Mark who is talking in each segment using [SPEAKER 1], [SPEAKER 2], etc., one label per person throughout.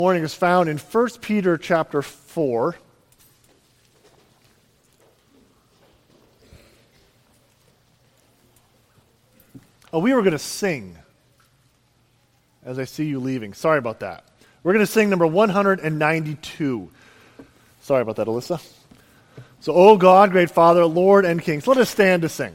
[SPEAKER 1] Morning is found in 1 Peter chapter 4. Oh, we were going to sing as I see you leaving. Sorry about that. We're going to sing number 192. Sorry about that, Alyssa. So, O God, great Father, Lord and King. So let us stand to sing.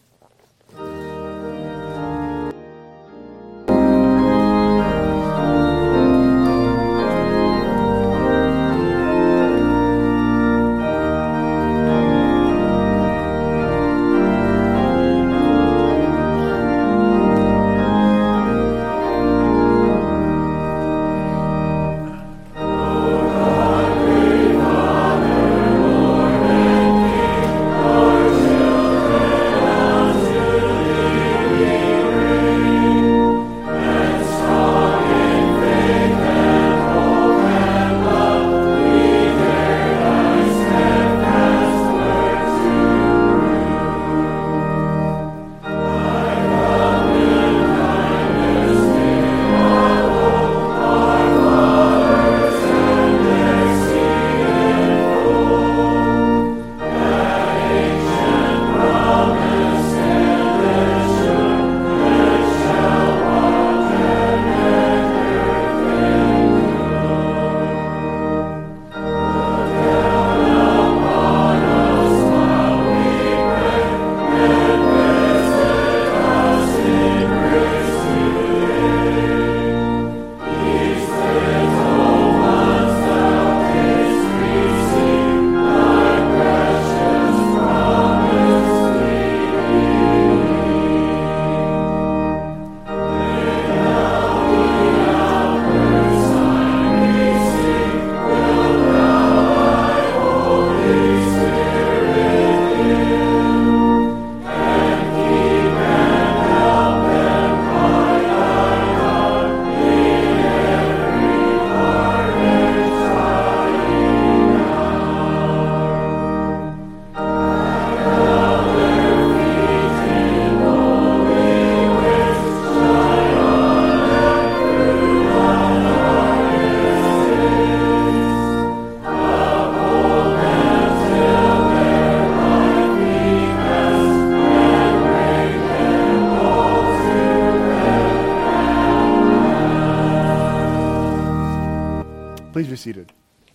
[SPEAKER 1] Please be seated.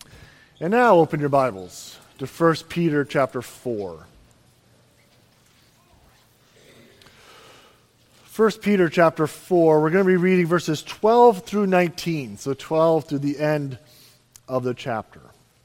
[SPEAKER 1] And now open your Bibles to 1 Peter chapter 4. 1 Peter chapter 4, we're going to be reading verses 12 through 19, so 12 to the end of the chapter.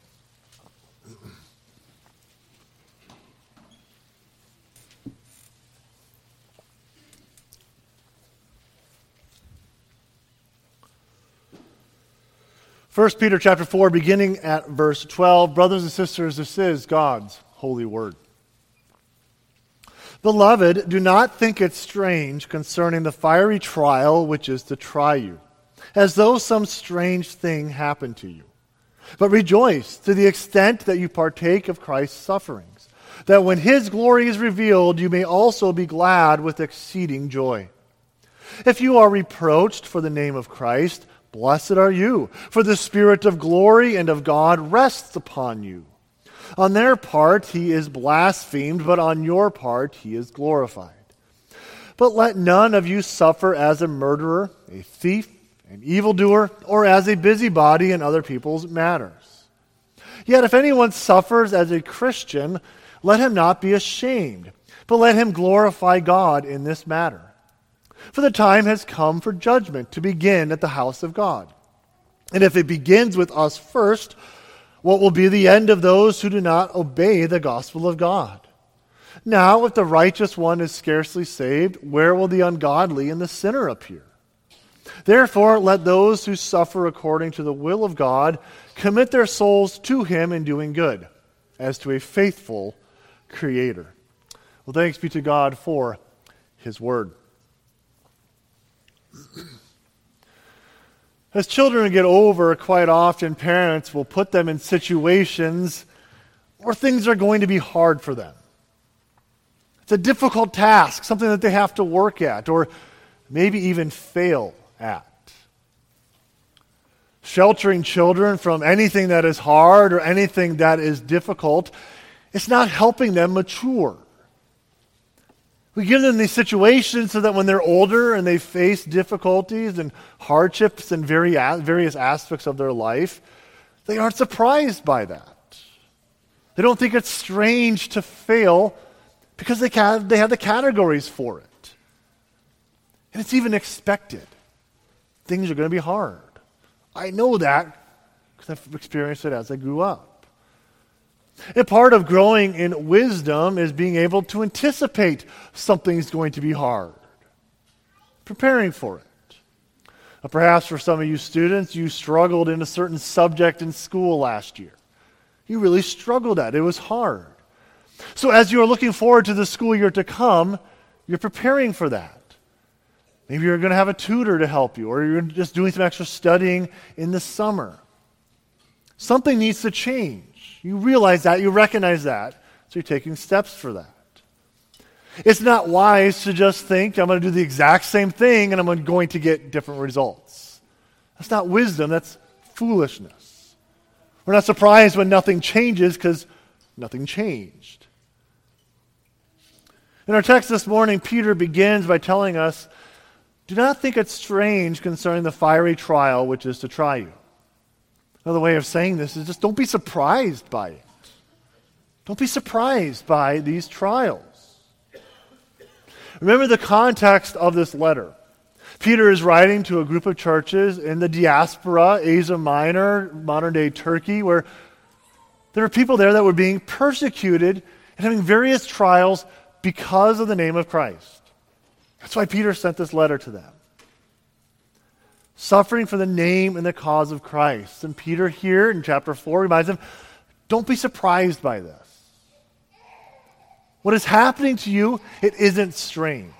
[SPEAKER 1] First Peter chapter 4, beginning at verse 12. Brothers and sisters, this is God's holy word. Beloved, do not think it strange concerning the fiery trial which is to try you, as though some strange thing happened to you. But rejoice to the extent that you partake of Christ's sufferings, that when his glory is revealed, you may also be glad with exceeding joy. If you are reproached for the name of Christ, blessed are you, for the Spirit of glory and of God rests upon you. On their part he is blasphemed, but on your part he is glorified. But let none of you suffer as a murderer, a thief, an evildoer, or as a busybody in other people's matters. Yet if anyone suffers as a Christian, let him not be ashamed, but let him glorify God in this matter. For the time has come for judgment to begin at the house of God. And if it begins with us first, what will be the end of those who do not obey the gospel of God? Now, if the righteous one is scarcely saved, where will the ungodly and the sinner appear? Therefore, let those who suffer according to the will of God commit their souls to him in doing good, as to a faithful Creator. Well, thanks be to God for his word. As children get over, quite often parents will put them in situations where things are going to be hard for them. It's a difficult task, something that they have to work at, or maybe even fail at. Sheltering children from anything that is hard or anything that is difficult, it's not helping them mature. We give them these situations so that when they're older and they face difficulties and hardships in various aspects of their life, they aren't surprised by that. They don't think it's strange to fail because they have the categories for it. And it's even expected. Things are going to be hard. I know that because I've experienced it as I grew up. And part of growing in wisdom is being able to anticipate something's going to be hard, preparing for it. Perhaps for some of you students, you struggled in a certain subject in school last year. You really struggled at it. It was hard. So as you're looking forward to the school year to come, you're preparing for that. Maybe you're going to have a tutor to help you, or you're just doing some extra studying in the summer. Something needs to change. You realize that, you recognize that, so you're taking steps for that. It's not wise to just think, I'm going to do the exact same thing and I'm going to get different results. That's not wisdom, that's foolishness. We're not surprised when nothing changes because nothing changed. In our text this morning, Peter begins by telling us, do not think it strange concerning the fiery trial which is to try you. Another way of saying this is just don't be surprised by it. Don't be surprised by these trials. Remember the context of this letter. Peter is writing to a group of churches in the diaspora, Asia Minor, modern-day Turkey, where there were people there that were being persecuted and having various trials because of the name of Christ. That's why Peter sent this letter to them. Suffering for the name and the cause of Christ. And Peter here in chapter 4 reminds them, don't be surprised by this. What is happening to you, it isn't strange.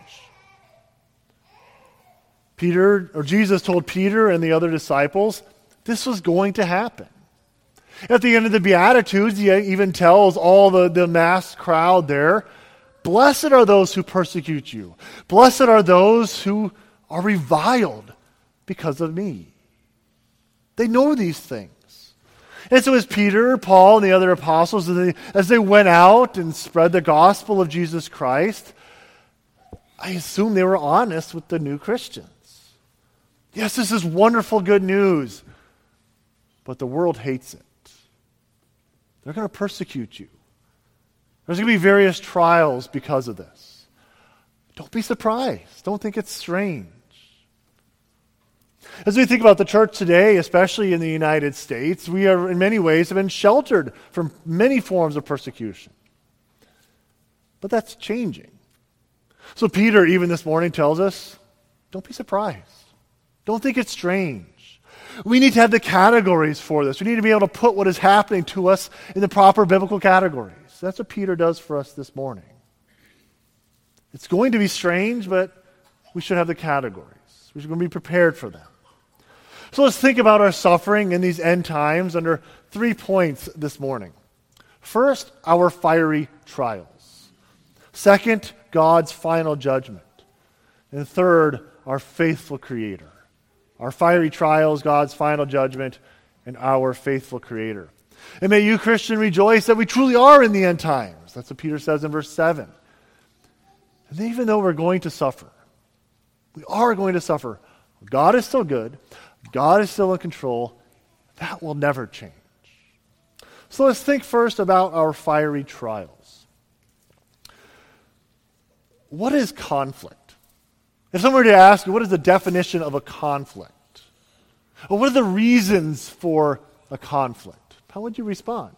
[SPEAKER 1] Jesus told Peter and the other disciples, this was going to happen. At the end of the Beatitudes, he even tells all the mass crowd there, blessed are those who persecute you. Blessed are those who are reviled because of me. They know these things. And so as Peter, Paul, and the other apostles, as they went out and spread the gospel of Jesus Christ, I assume they were honest with the new Christians. Yes, this is wonderful good news, but the world hates it. They're going to persecute you. There's going to be various trials because of this. Don't be surprised. Don't think it's strange. As we think about the church today, especially in the United States, we are in many ways have been sheltered from many forms of persecution. But that's changing. So Peter, even this morning, tells us, don't be surprised. Don't think it's strange. We need to have the categories for this. We need to be able to put what is happening to us in the proper biblical categories. That's what Peter does for us this morning. It's going to be strange, but we should have the categories. We're going to be prepared for them. So let's think about our suffering in these end times under 3 points this morning. First, our fiery trials. Second, God's final judgment. And third, our faithful Creator. Our fiery trials, God's final judgment, and our faithful Creator. And may you, Christian, rejoice that we truly are in the end times. That's what Peter says in verse 7. And even though we're going to suffer, we are going to suffer. God is still good. God is still in control. That will never change. So let's think first about our fiery trials. What is conflict? If someone were to ask you, what is the definition of a conflict? Or what are the reasons for a conflict? How would you respond?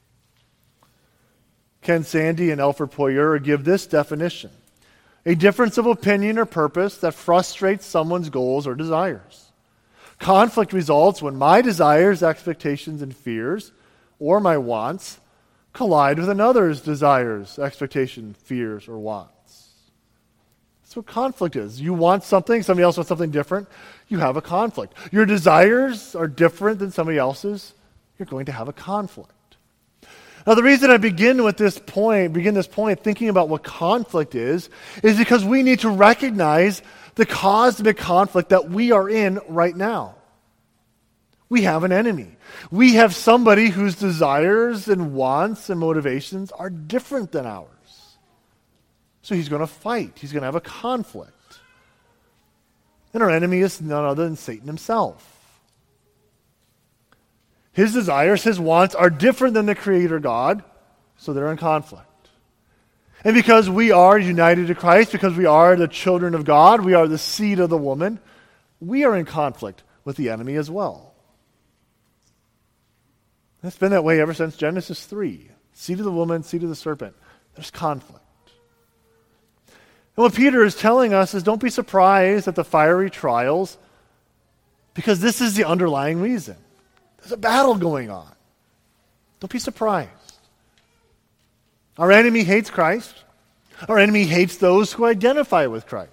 [SPEAKER 1] Ken Sande and Alfred Poyer give this definition. A difference of opinion or purpose that frustrates someone's goals or desires. Conflict results when my desires, expectations, and fears, or my wants, collide with another's desires, expectations, fears, or wants. That's what conflict is. You want something, somebody else wants something different, you have a conflict. Your desires are different than somebody else's, you're going to have a conflict. Now, the reason I begin this point thinking about what conflict is because we need to recognize the cosmic conflict that we are in right now. We have an enemy. We have somebody whose desires and wants and motivations are different than ours. So he's going to fight. He's going to have a conflict. And our enemy is none other than Satan himself. His desires, his wants are different than the Creator God, so they're in conflict. And because we are united to Christ, because we are the children of God, we are the seed of the woman, we are in conflict with the enemy as well. It's been that way ever since Genesis 3. Seed of the woman, seed of the serpent. There's conflict. And what Peter is telling us is don't be surprised at the fiery trials, because this is the underlying reason. There's a battle going on. Don't be surprised. Our enemy hates Christ. Our enemy hates those who identify with Christ.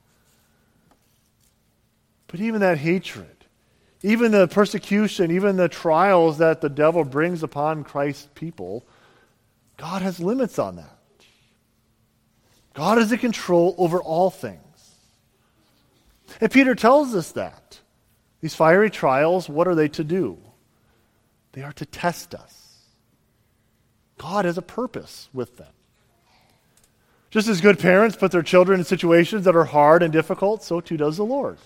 [SPEAKER 1] But even that hatred, even the persecution, even the trials that the devil brings upon Christ's people, God has limits on that. God is in control over all things. And Peter tells us that. These fiery trials, what are they to do? They are to test us. God has a purpose with them. Just as good parents put their children in situations that are hard and difficult, so too does the Lord.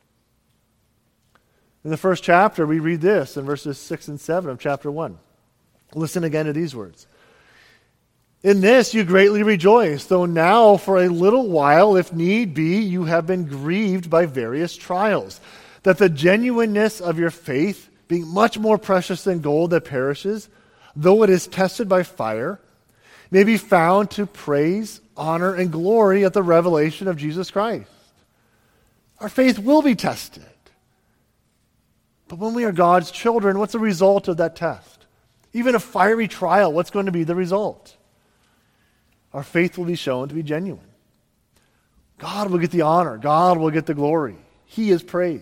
[SPEAKER 1] In the first chapter, we read this in verses 6 and 7 of chapter 1. Listen again to these words. In this you greatly rejoice, though now for a little while, if need be, you have been grieved by various trials, that the genuineness of your faith, being much more precious than gold that perishes, though it is tested by fire, may be found to praise, honor, and glory at the revelation of Jesus Christ. Our faith will be tested. But when we are God's children, what's the result of that test? Even a fiery trial, what's going to be the result? Our faith will be shown to be genuine. God will get the honor. God will get the glory. He is praised.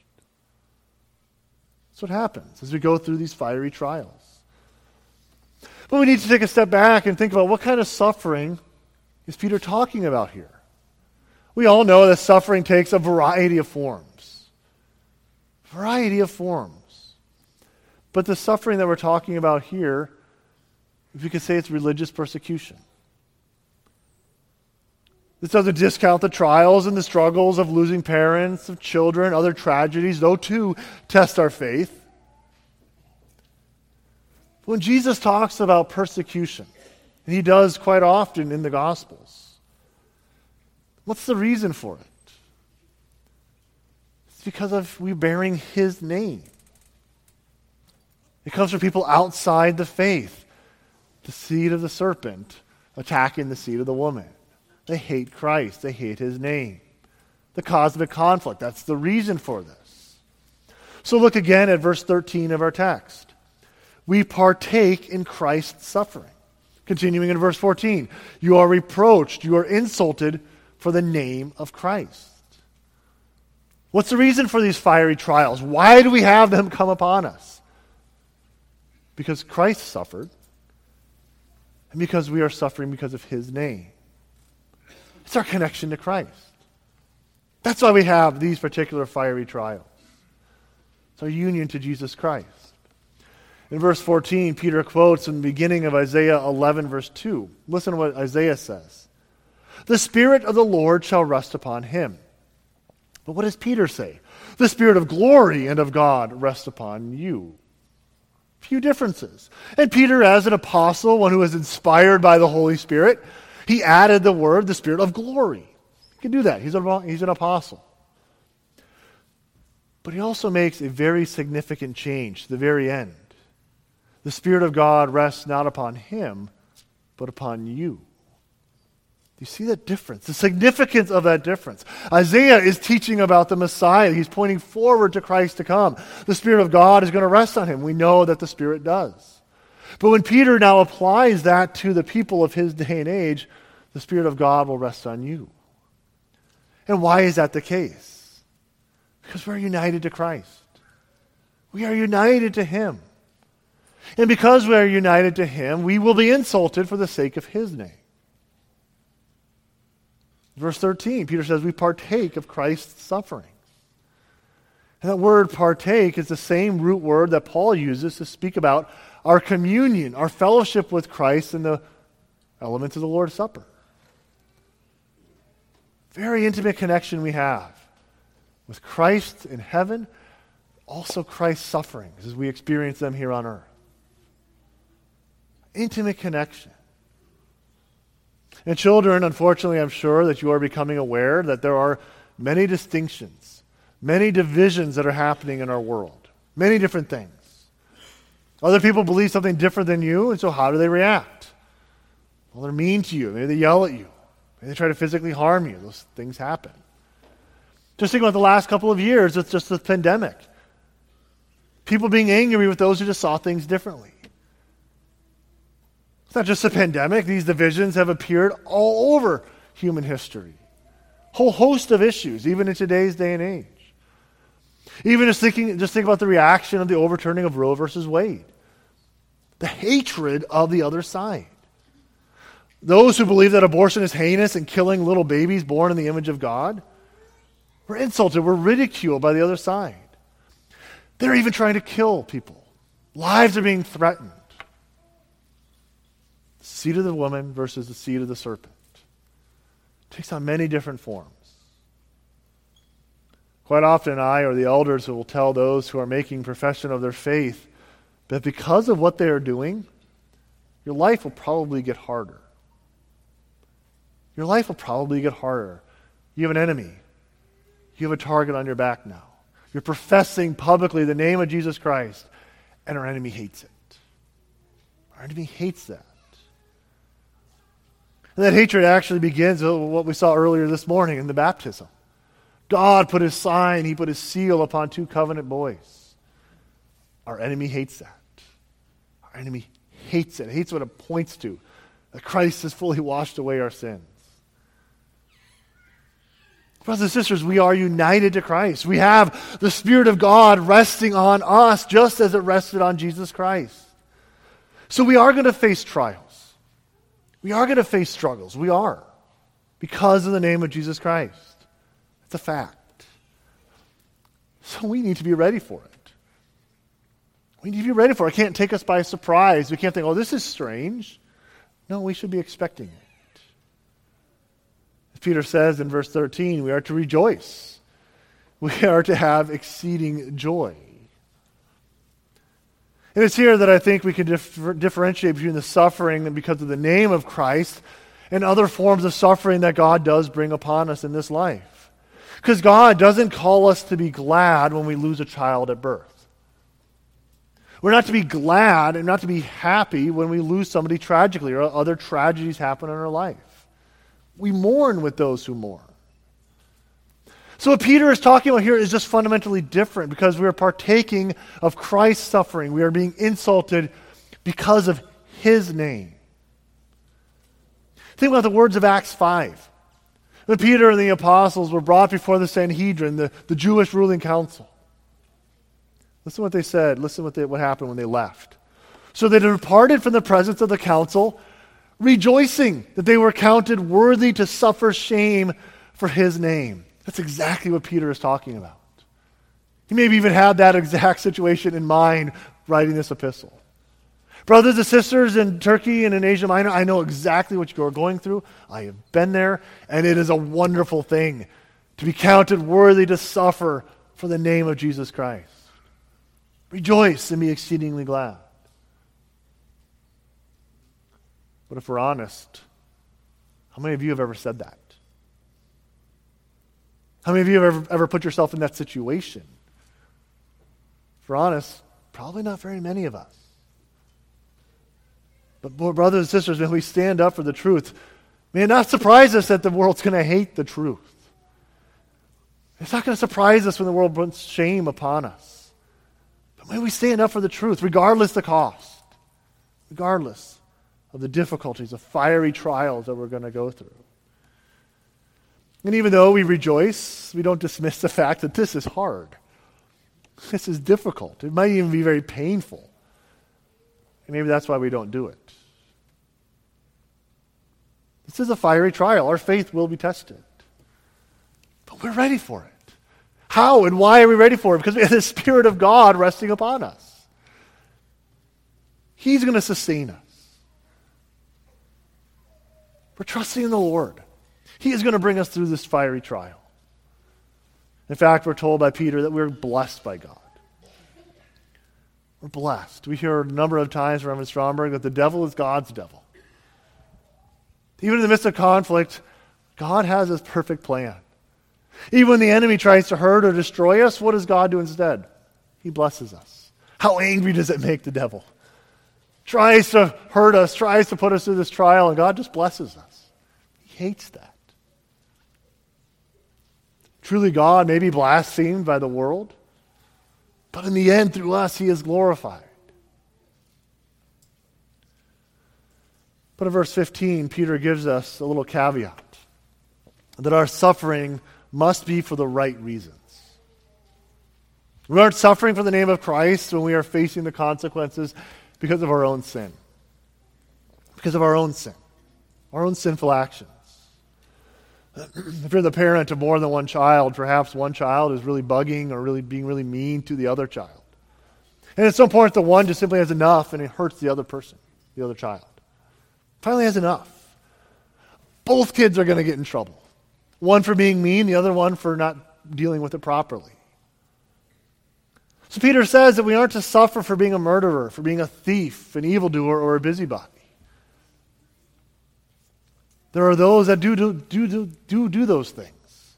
[SPEAKER 1] That's what happens as we go through these fiery trials. But we need to take a step back and think about what kind of suffering is Peter talking about here. We all know that suffering takes a variety of forms. Variety of forms. But the suffering that we're talking about here, if you could say it's religious persecution. This doesn't discount the trials and the struggles of losing parents, of children, other tragedies, though too test our faith. When Jesus talks about persecution, and he does quite often in the Gospels, what's the reason for it? It's because of we bearing his name. It comes from people outside the faith. The seed of the serpent attacking the seed of the woman. They hate Christ. They hate his name. The cosmic conflict. That's the reason for this. So look again at verse 13 of our text. We partake in Christ's suffering. Continuing in verse 14. You are reproached. You are insulted for the name of Christ. What's the reason for these fiery trials? Why do we have them come upon us? Because Christ suffered. And because we are suffering because of his name. It's our connection to Christ. That's why we have these particular fiery trials. It's our union to Jesus Christ. In verse 14, Peter quotes in the beginning of Isaiah 11, verse 2. Listen to what Isaiah says. The Spirit of the Lord shall rest upon him. But what does Peter say? The Spirit of glory and of God rest upon you. Few differences. And Peter, as an apostle, one who is inspired by the Holy Spirit, he added the word, the Spirit of glory. He can do that. He's an apostle. But he also makes a very significant change to the very end. The Spirit of God rests not upon him, but upon you. Do you see that difference? The significance of that difference. Isaiah is teaching about the Messiah. He's pointing forward to Christ to come. The Spirit of God is going to rest on him. We know that the Spirit does. But when Peter now applies that to the people of his day and age, the Spirit of God will rest on you. And why is that the case? Because we're united to Christ. We are united to him. And because we are united to him, we will be insulted for the sake of his name. Verse 13, Peter says we partake of Christ's suffering. And that word partake is the same root word that Paul uses to speak about our communion, our fellowship with Christ in the elements of the Lord's Supper. Very intimate connection we have with Christ in heaven, also Christ's sufferings as we experience them here on earth. Intimate connection. And children, unfortunately, I'm sure that you are becoming aware that there are many distinctions, many divisions that are happening in our world. Many different things. Other people believe something different than you, and so how do they react? Well, they're mean to you. Maybe they yell at you. Maybe they try to physically harm you. Those things happen. Just think about the last couple of years with just the pandemic. People being angry with those who just saw things differently. It's not just a pandemic. These divisions have appeared all over human history. Whole host of issues, even in today's day and age. Even just think about the reaction of the overturning of Roe versus Wade. The hatred of the other side. Those who believe that abortion is heinous and killing little babies born in the image of God were insulted, were ridiculed by the other side. They're even trying to kill people. Lives are being threatened. The seed of the woman versus the seed of the serpent. It takes on many different forms. Quite often I or the elders will tell those who are making profession of their faith that because of what they are doing, your life will probably get harder. Your life will probably get harder. You have an enemy. You have a target on your back now. You're professing publicly the name of Jesus Christ, and our enemy hates it. Our enemy hates that. And that hatred actually begins with what we saw earlier this morning in the baptism. God put his sign, he put his seal upon two covenant boys. Our enemy hates that. Our enemy hates it. Hates what it points to. That Christ has fully washed away our sins. Brothers and sisters, we are united to Christ. We have the Spirit of God resting on us just as it rested on Jesus Christ. So we are going to face trials. We are going to face struggles. We are. Because of the name of Jesus Christ. It's a fact. So we need to be ready for it. We need to be ready for it. It can't take us by surprise. We can't think, oh, this is strange. No, we should be expecting it. As Peter says in verse 13, we are to rejoice. We are to have exceeding joy. And it's here that I think we can differentiate between the suffering and because of the name of Christ and other forms of suffering that God does bring upon us in this life. Because God doesn't call us to be glad when we lose a child at birth. We're not to be glad and not to be happy when we lose somebody tragically or other tragedies happen in our life. We mourn with those who mourn. So what Peter is talking about here is just fundamentally different because we are partaking of Christ's suffering. We are being insulted because of his name. Think about the words of Acts 5. When Peter and the apostles were brought before the Sanhedrin, the Jewish ruling council. Listen what they said. Listen what happened when they left. So they departed from the presence of the council, rejoicing that they were counted worthy to suffer shame for his name. That's exactly what Peter is talking about. He maybe even had that exact situation in mind writing this epistle. Brothers and sisters in Turkey and in Asia Minor, I know exactly what you are going through. I have been there, and it is a wonderful thing to be counted worthy to suffer for the name of Jesus Christ. Rejoice and be exceedingly glad. But if we're honest, how many of you have ever said that? How many of you have ever put yourself in that situation? If we're honest, probably not very many of us. But brothers and sisters, when we stand up for the truth, may it not surprise us that the world's going to hate the truth. It's not going to surprise us when the world puts shame upon us. But may we stand up for the truth, regardless the cost, regardless of the difficulties, the fiery trials that we're going to go through. And even though we rejoice, we don't dismiss the fact that this is hard. This is difficult. It might even be very painful. And maybe that's why we don't do it. This is a fiery trial. Our faith will be tested. But we're ready for it. How and why are we ready for it? Because we have the Spirit of God resting upon us. He's going to sustain us. We're trusting in the Lord. He is going to bring us through this fiery trial. In fact, we're told by Peter that we're blessed by God. We're blessed. We hear a number of times from Reverend Stromberg that the devil is God's devil. Even in the midst of conflict, God has his perfect plan. Even when the enemy tries to hurt or destroy us, what does God do instead? He blesses us. How angry does it make the devil? Tries to hurt us, tries to put us through this trial, and God just blesses us. He hates that. Truly, God may be blasphemed by the world, but in the end, through us, he is glorified. But in verse 15, Peter gives us a little caveat that our suffering must be for the right reasons. We aren't suffering for the name of Christ when we are facing the consequences because of our own sin. Because of our own sin. Our own sinful actions. If you're the parent of more than one child, perhaps one child is really bugging or really being really mean to the other child. And at some point, the one just simply has enough and it hurts the other person, the other child. Finally has enough. Both kids are going to get in trouble. One for being mean, the other one for not dealing with it properly. So Peter says that we aren't to suffer for being a murderer, for being a thief, an evildoer, or a busybody. There are those that do those things.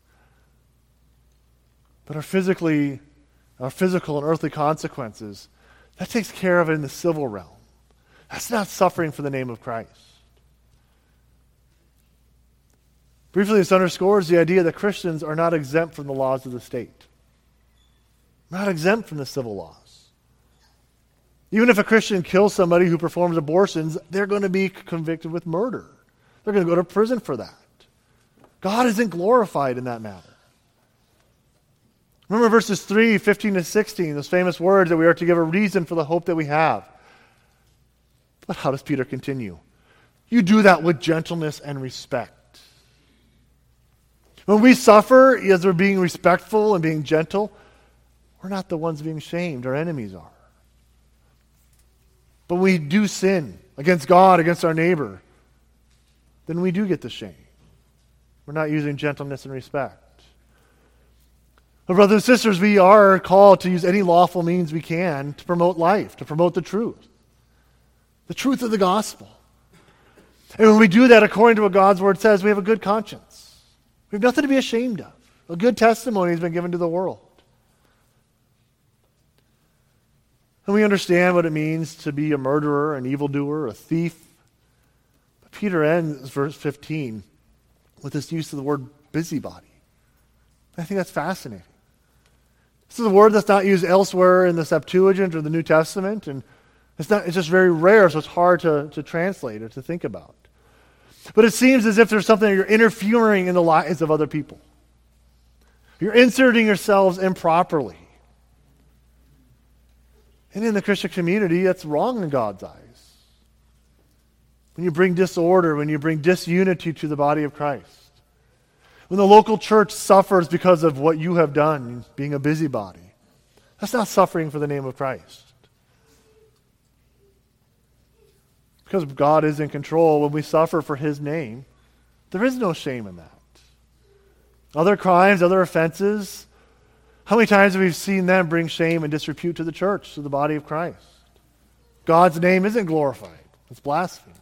[SPEAKER 1] But our physical and earthly consequences, that takes care of it in the civil realm. That's not suffering for the name of Christ. Briefly, this underscores the idea that Christians are not exempt from the laws of the state. Not exempt from the civil laws. Even if a Christian kills somebody who performs abortions, they're going to be convicted with murder. They're going to go to prison for that. God isn't glorified in that matter. Remember verses 3, 15 to 16, those famous words that we are to give a reason for the hope that we have. But how does Peter continue? You do that with gentleness and respect. When we suffer, as we're being respectful and being gentle, we're not the ones being shamed. Our enemies are. But when we do sin against God, against our neighbor, then we do get the shame. We're not using gentleness and respect. But brothers and sisters, we are called to use any lawful means we can to promote life, to promote the truth of the gospel. And when we do that according to what God's word says, we have a good conscience. We have nothing to be ashamed of. A good testimony has been given to the world. And we understand what it means to be a murderer, an evildoer, a thief. But Peter ends verse 15 with this use of the word busybody. I think that's fascinating. This is a word that's not used elsewhere in the Septuagint or the New Testament, and it's just very rare, so it's hard to translate or to think about. But it seems as if there's something that you're interfering in the lives of other people. You're inserting yourselves improperly. And in the Christian community, that's wrong in God's eyes. When you bring disorder, when you bring disunity to the body of Christ. When the local church suffers because of what you have done, being a busybody. That's not suffering for the name of Christ. Because God is in control, when we suffer for His name, there is no shame in that. Other crimes, other offenses, how many times have we seen them bring shame and disrepute to the church, to the body of Christ? God's name isn't glorified. It's blasphemed.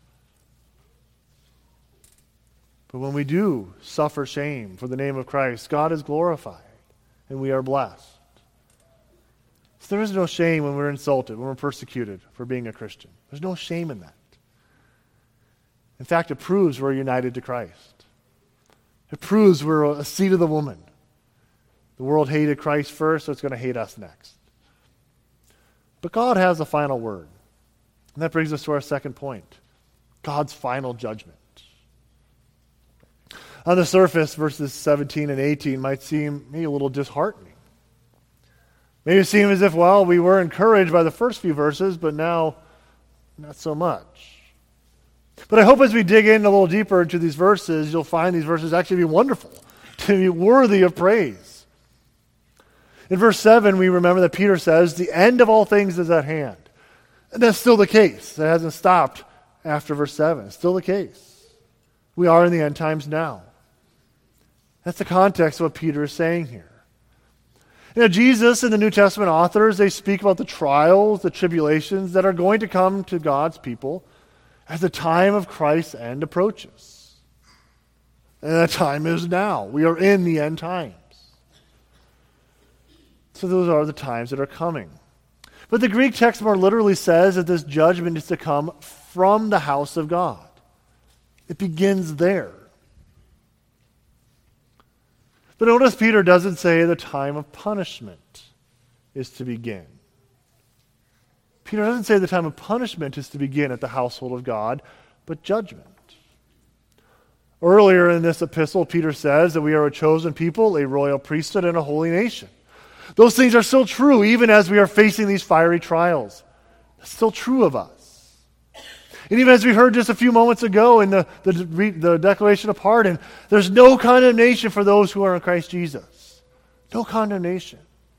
[SPEAKER 1] But when we do suffer shame for the name of Christ, God is glorified, and we are blessed. So there is no shame when we're insulted, when we're persecuted for being a Christian. There's no shame in that. In fact, it proves we're united to Christ. It proves we're a seed of the woman. The world hated Christ first, so it's going to hate us next. But God has a final word. And that brings us to our second point. God's final judgment. On the surface, verses 17 and 18 might seem maybe a little disheartening. Maybe it seems as if, well, we were encouraged by the first few verses, but now not so much. But I hope as we dig in a little deeper into these verses, you'll find these verses actually be wonderful, to be worthy of praise. In verse 7, we remember that Peter says, the end of all things is at hand. And that's still the case. It hasn't stopped after verse 7. It's still the case. We are in the end times now. That's the context of what Peter is saying here. Jesus and the New Testament authors, they speak about the trials, the tribulations that are going to come to God's people as the time of Christ's end approaches. And that time is now. We are in the end times. So those are the times that are coming. But the Greek text more literally says that this judgment is to come from the house of God. It begins there. But notice Peter doesn't say the time of punishment is to begin. Peter doesn't say the time of punishment is to begin at the household of God, but judgment. Earlier in this epistle, Peter says that we are a chosen people, a royal priesthood, and a holy nation. Those things are still true even as we are facing these fiery trials. It's still true of us. And even as we heard just a few moments ago in the declaration of pardon, there's no condemnation for those who are in Christ Jesus. No condemnation.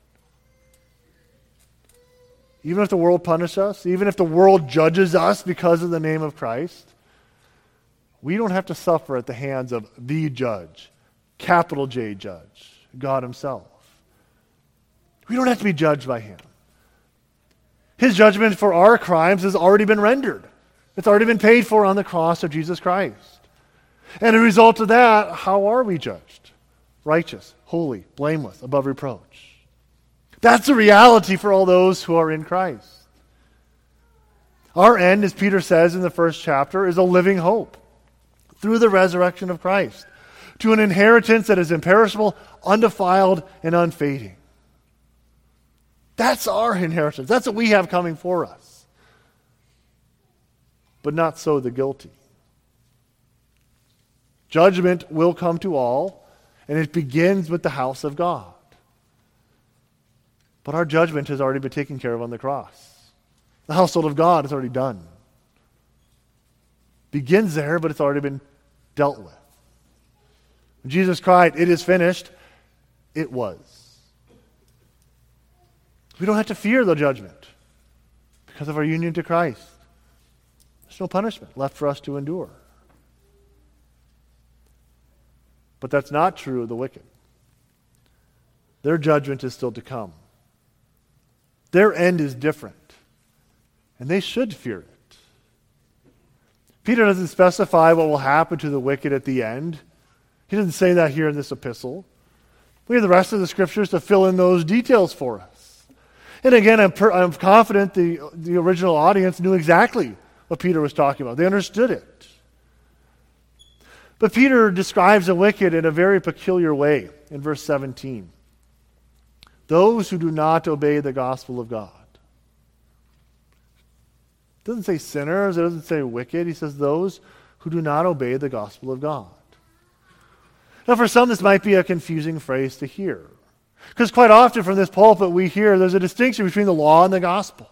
[SPEAKER 1] Even if the world punishes us, even if the world judges us because of the name of Christ, we don't have to suffer at the hands of the judge, capital J judge, God himself. We don't have to be judged by him. His judgment for our crimes has already been rendered. It's already been paid for on the cross of Jesus Christ. And as a result of that, how are we judged? Righteous, holy, blameless, above reproach. That's the reality for all those who are in Christ. Our end, as Peter says in the first chapter, is a living hope through the resurrection of Christ to an inheritance that is imperishable, undefiled, and unfading. That's our inheritance. That's what we have coming for us. But not so the guilty. Judgment will come to all, and it begins with the house of God. But our judgment has already been taken care of on the cross. The household of God is already done. Begins there, but it's already been dealt with. When Jesus cried, "It is finished," it was. We don't have to fear the judgment because of our union to Christ. There's no punishment left for us to endure. But that's not true of the wicked. Their judgment is still to come. Their end is different, and they should fear it. Peter doesn't specify what will happen to the wicked at the end. He doesn't say that here in this epistle. We have the rest of the scriptures to fill in those details for us. And again, I'm confident the original audience knew exactly what Peter was talking about. They understood it. But Peter describes the wicked in a very peculiar way in verse 17. Those who do not obey the gospel of God. It doesn't say sinners, it doesn't say wicked. He says those who do not obey the gospel of God. Now for some this might be a confusing phrase to hear. Because quite often from this pulpit we hear there's a distinction between the law and the gospel.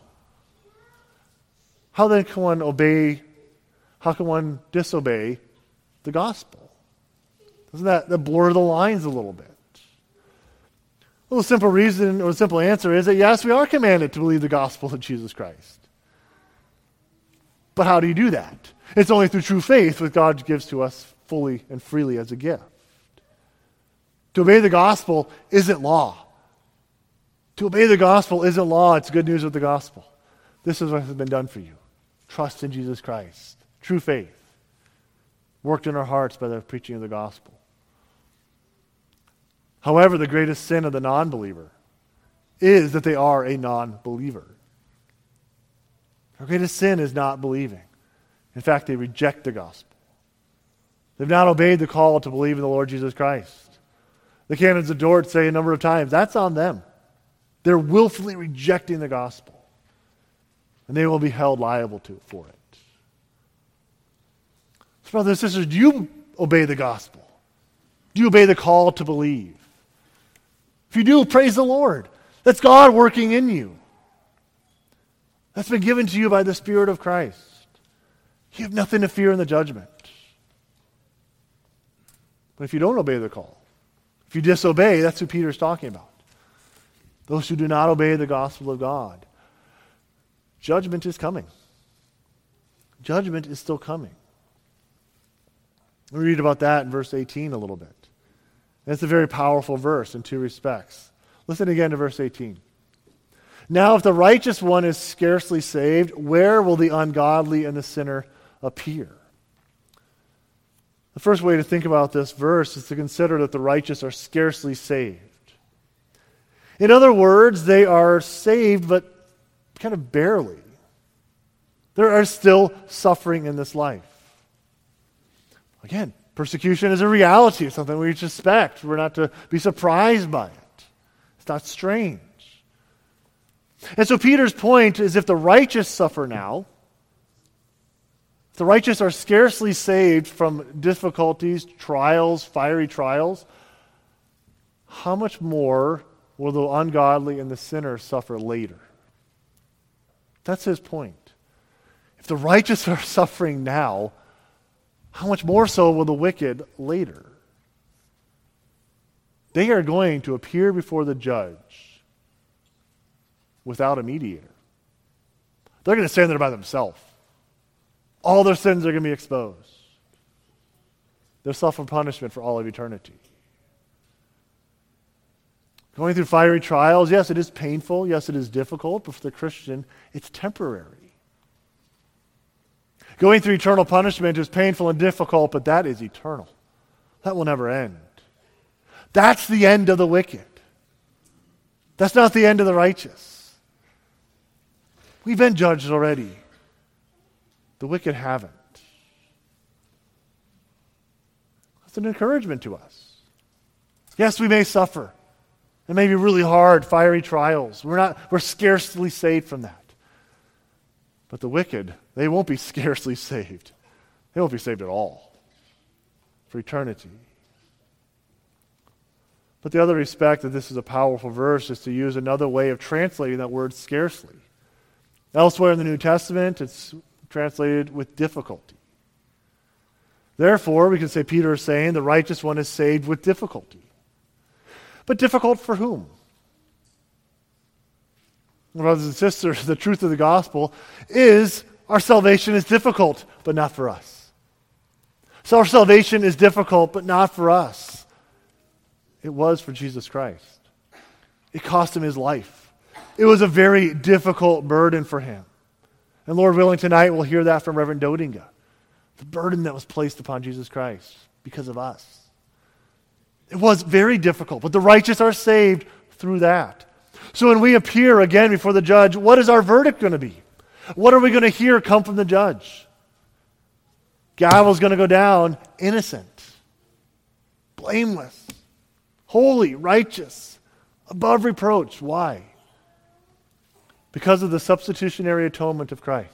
[SPEAKER 1] How then can one obey, how can one disobey the gospel? Doesn't that blur the lines a little bit? Well, the simple reason, or the simple answer is that yes, we are commanded to believe the gospel of Jesus Christ. But how do you do that? It's only through true faith, which God gives to us fully and freely as a gift. To obey the gospel isn't law. To obey the gospel isn't law, it's good news of the gospel. This is what has been done for you. Trust in Jesus Christ. True faith. Worked in our hearts by the preaching of the gospel. However, the greatest sin of the non-believer is that they are a non-believer. Our greatest sin is not believing. In fact, they reject the gospel. They've not obeyed the call to believe in the Lord Jesus Christ. The canons of Dort say a number of times, that's on them. They're willfully rejecting the gospel. And they will be held liable for it. So brothers and sisters, do you obey the gospel? Do you obey the call to believe? If you do, praise the Lord. That's God working in you. That's been given to you by the Spirit of Christ. You have nothing to fear in the judgment. But if you don't obey the call, if you disobey, that's who Peter's talking about. those who do not obey the gospel of God. Judgment is coming. Judgment is still coming. We read about that in verse 18 a little bit. And it's a very powerful verse in two respects. Listen again to verse 18. Now, if the righteous one is scarcely saved, where will the ungodly and the sinner appear? The first way to think about this verse is to consider that the righteous are scarcely saved. In other words, they are saved, but kind of barely. They are still suffering in this life. Again, persecution is a reality. It's something we expect. We're not to be surprised by it. It's not strange. And so Peter's point is if the righteous suffer now, if the righteous are scarcely saved from difficulties, trials, fiery trials, how much more will the ungodly and the sinner suffer later? That's his point. If the righteous are suffering now, how much more so will the wicked later? They are going to appear before the judge without a mediator. They're going to stand there by themselves. All their sins are going to be exposed. They'll suffer punishment for all of eternity. Going through fiery trials, yes, it is painful. Yes, it is difficult. But for the Christian, it's temporary. Going through eternal punishment is painful and difficult, but that is eternal. That will never end. That's the end of the wicked. That's not the end of the righteous. We've been judged already. The wicked haven't. That's an encouragement to us. Yes, we may suffer. It may be really hard, fiery trials. We're scarcely saved from that. But the wicked, they won't be scarcely saved. They won't be saved at all for eternity. But the other respect that this is a powerful verse is to use another way of translating that word scarcely. Elsewhere in the New Testament, it's translated with difficulty. Therefore, we can say Peter is saying the righteous one is saved with difficulty. But difficult for whom? Brothers and sisters, the truth of the gospel is our salvation is difficult, but not for us. So our salvation is difficult, but not for us. It was for Jesus Christ. It cost him his life. It was a very difficult burden for him. And Lord willing, tonight we'll hear that from Reverend Dodinga. The burden that was placed upon Jesus Christ because of us. It was very difficult, but the righteous are saved through that. So when we appear again before the judge, what is our verdict going to be? What are we going to hear come from the judge? Gavel's going to go down innocent, blameless, holy, righteous, above reproach. Why? Because of the substitutionary atonement of Christ.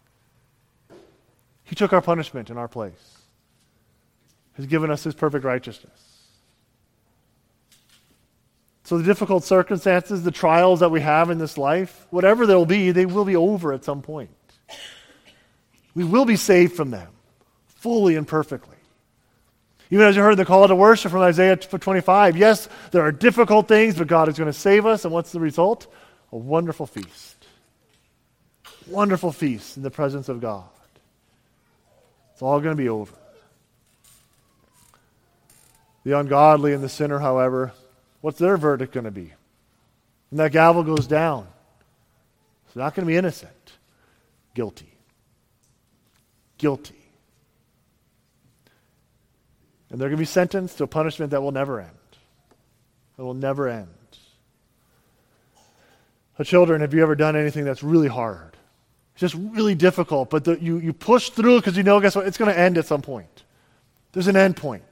[SPEAKER 1] He took our punishment in our place. He's given us his perfect righteousness. So the difficult circumstances, the trials that we have in this life, whatever they'll be, they will be over at some point. We will be saved from them, fully and perfectly. Even as you heard the call to worship from Isaiah 25, yes, there are difficult things, but God is going to save us. And what's the result? A wonderful feast. Wonderful feast in the presence of God. It's all going to be over. The ungodly and the sinner, however, what's their verdict going to be? When that gavel goes down, it's not going to be innocent. Guilty. Guilty. And they're going to be sentenced to a punishment that will never end. It will never end. So children, have you ever done anything that's really hard? It's just really difficult, but you push through because you know, guess what? It's going to end at some point. There's an end point.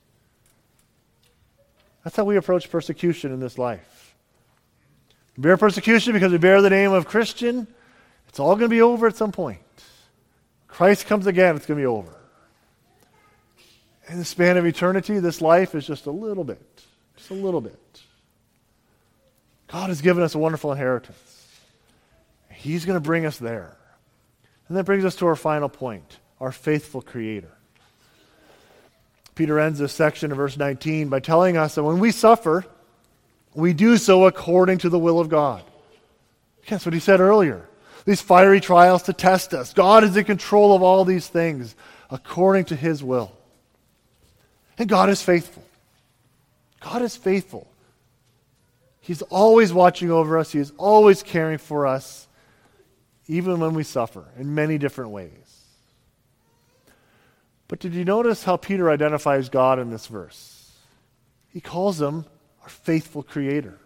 [SPEAKER 1] That's how we approach persecution in this life. We bear persecution because we bear the name of Christian. It's all going to be over at some point. Christ comes again, it's going to be over. In the span of eternity, this life is just a little bit. Just a little bit. God has given us a wonderful inheritance. He's going to bring us there. And that brings us to our final point, our faithful Creator. Peter ends this section in verse 19 by telling us that when we suffer, We do so according to the will of God. That's what he said earlier. These fiery trials to test us. God is in control of all these things according to his will. And God is faithful. God is faithful. He's always watching over us. He is always caring for us, even when we suffer in many different ways. But did you notice how Peter identifies God in this verse? He calls him our faithful creator.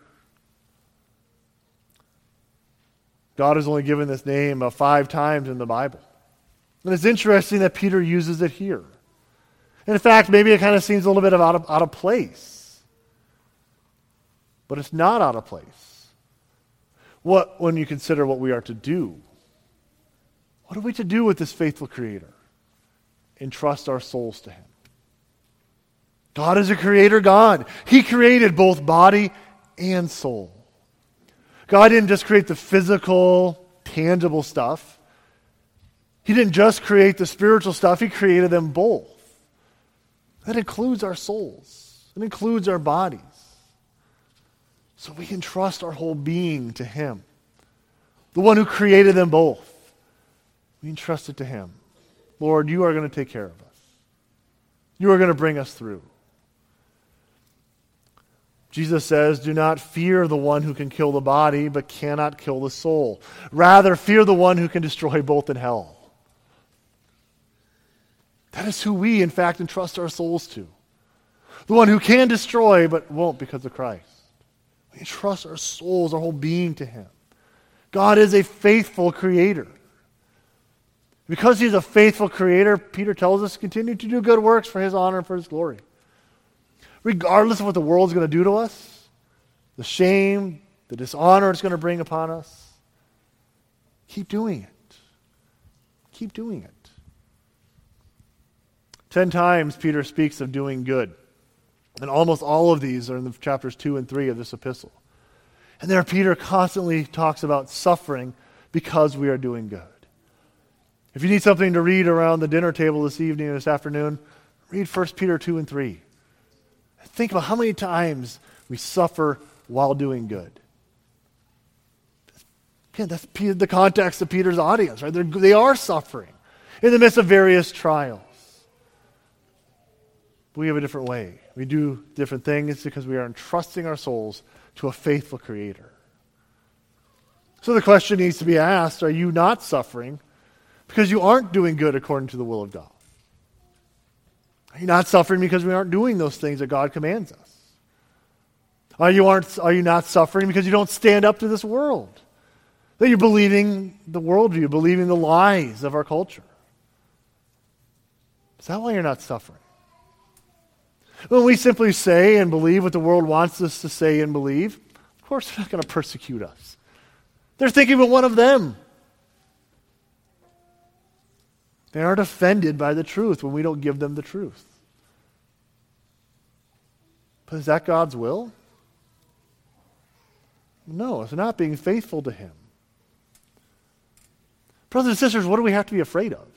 [SPEAKER 1] God is only given this name about 5 times in the Bible. And it's interesting that Peter uses it here. And in fact, maybe it kind of seems a little bit out of place. But it's not out of place. When you consider what we are to do. What are we to do with this faithful creator? Entrust our souls to him. God is a creator God. He created both body and soul. God didn't just create the physical, tangible stuff. He didn't just create the spiritual stuff. He created them both. That includes our souls. It includes our bodies. So we can trust our whole being to him. The one who created them both. We can trust it to him. Lord, you are going to take care of us. You are going to bring us through. Jesus says, do not fear the one who can kill the body, but cannot kill the soul. Rather, fear the one who can destroy both in hell. That is who we, in fact, entrust our souls to. The one who can destroy, but won't because of Christ. We entrust our souls, our whole being to him. God is a faithful creator. Because he's a faithful creator, Peter tells us to continue to do good works for his honor and for his glory. Regardless of what the world's going to do to us, the shame, the dishonor it's going to bring upon us, keep doing it. Keep doing it. 10 times Peter speaks of doing good. And almost all of these are in the chapters 2 and 3 of this epistle. And there Peter constantly talks about suffering because we are doing good. If you need something to read around the dinner table this evening or this afternoon, read 1 Peter 2 and 3. Think about how many times we suffer while doing good. Again, that's the context of Peter's audience, right? They are suffering in the midst of various trials. But we have a different way. We do different things because we are entrusting our souls to a faithful creator. So the question needs to be asked, are you not suffering because you aren't doing good according to the will of God? Are you not suffering because we aren't doing those things that God commands us? Are you not suffering because you don't stand up to this world? That you're believing the worldview, believing the lies of our culture? Is that why you're not suffering? When we simply say and believe what the world wants us to say and believe, of course they're not going to persecute us. They're thinking of one of them. They aren't offended by the truth when we don't give them the truth. But is that God's will? No, it's not being faithful to him. Brothers and sisters, what do we have to be afraid of?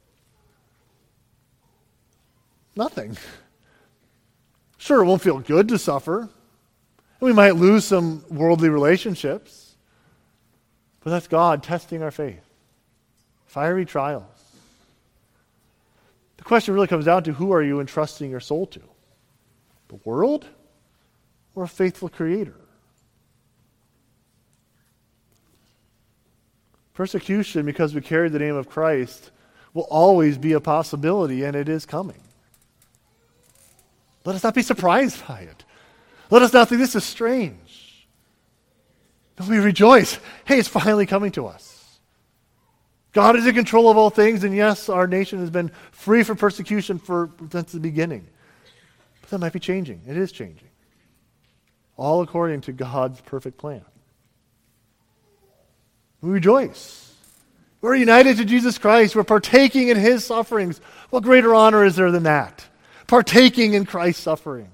[SPEAKER 1] Nothing. Sure, it won't feel good to suffer. And we might lose some worldly relationships. But that's God testing our faith. Fiery trials. The question really comes down to, who are you entrusting your soul to? The world or a faithful creator? Persecution, because we carry the name of Christ, will always be a possibility, and it is coming. Let us not be surprised by it. Let us not think this is strange. No, we rejoice. Hey, it's finally coming to us. God is in control of all things, and yes, our nation has been free from persecution since the beginning. But that might be changing. It is changing. All according to God's perfect plan. We rejoice. We're united to Jesus Christ. We're partaking in his sufferings. What greater honor is there than that? Partaking in Christ's sufferings.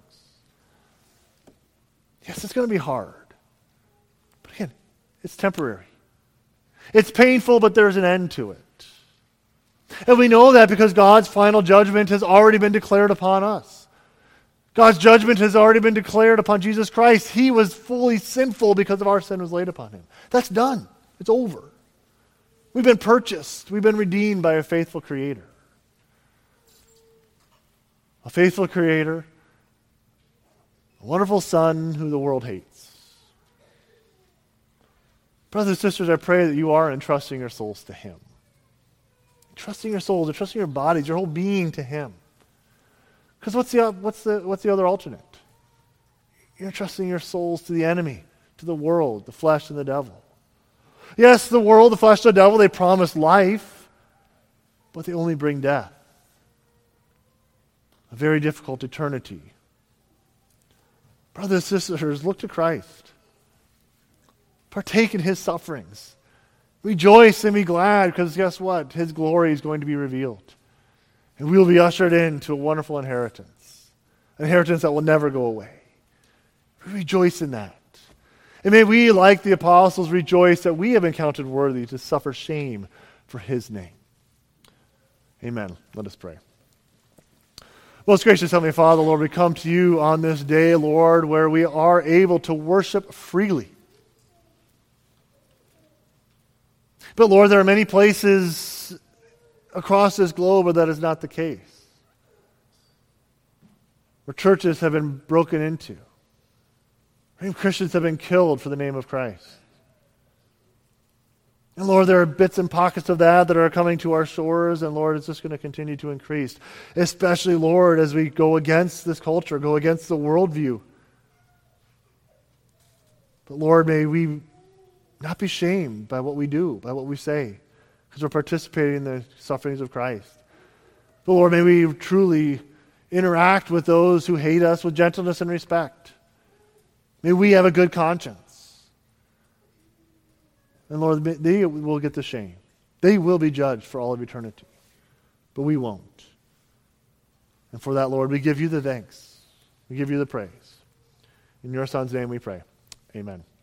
[SPEAKER 1] Yes, it's going to be hard. But again, it's temporary. It's painful, but there's an end to it. And we know that because God's final judgment has already been declared upon us. God's judgment has already been declared upon Jesus Christ. He was fully sinful because of our sin was laid upon him. That's done. It's over. We've been purchased. We've been redeemed by a faithful Creator. A faithful Creator, a wonderful Son who the world hates. Brothers and sisters, I pray that you are entrusting your souls to Him. Trusting your souls, entrusting your bodies, your whole being to Him. Because what's the other alternate? You're entrusting your souls to the enemy, to the world, the flesh, and the devil. Yes, the world, the flesh, and the devil, they promise life, but they only bring death. A very difficult eternity. Brothers and sisters, look to Christ. Partake in His sufferings. Rejoice and be glad, because guess what? His glory is going to be revealed. And we will be ushered into a wonderful inheritance. An inheritance that will never go away. We rejoice in that. And may we, like the apostles, rejoice that we have been counted worthy to suffer shame for His name. Amen. Let us pray. Most gracious Heavenly Father, Lord, we come to you on this day, Lord, where we are able to worship freely. But Lord, there are many places across this globe where that is not the case. Where churches have been broken into. Where Christians have been killed for the name of Christ. And Lord, there are bits and pockets of that are coming to our shores, and Lord, it's just going to continue to increase. Especially, Lord, as we go against this culture, go against the worldview. But Lord, may we not be shamed by what we do, by what we say, because we're participating in the sufferings of Christ. But Lord, may we truly interact with those who hate us with gentleness and respect. May we have a good conscience. And Lord, they will get the shame. They will be judged for all of eternity. But we won't. And for that, Lord, we give you the thanks. We give you the praise. In your Son's name we pray. Amen.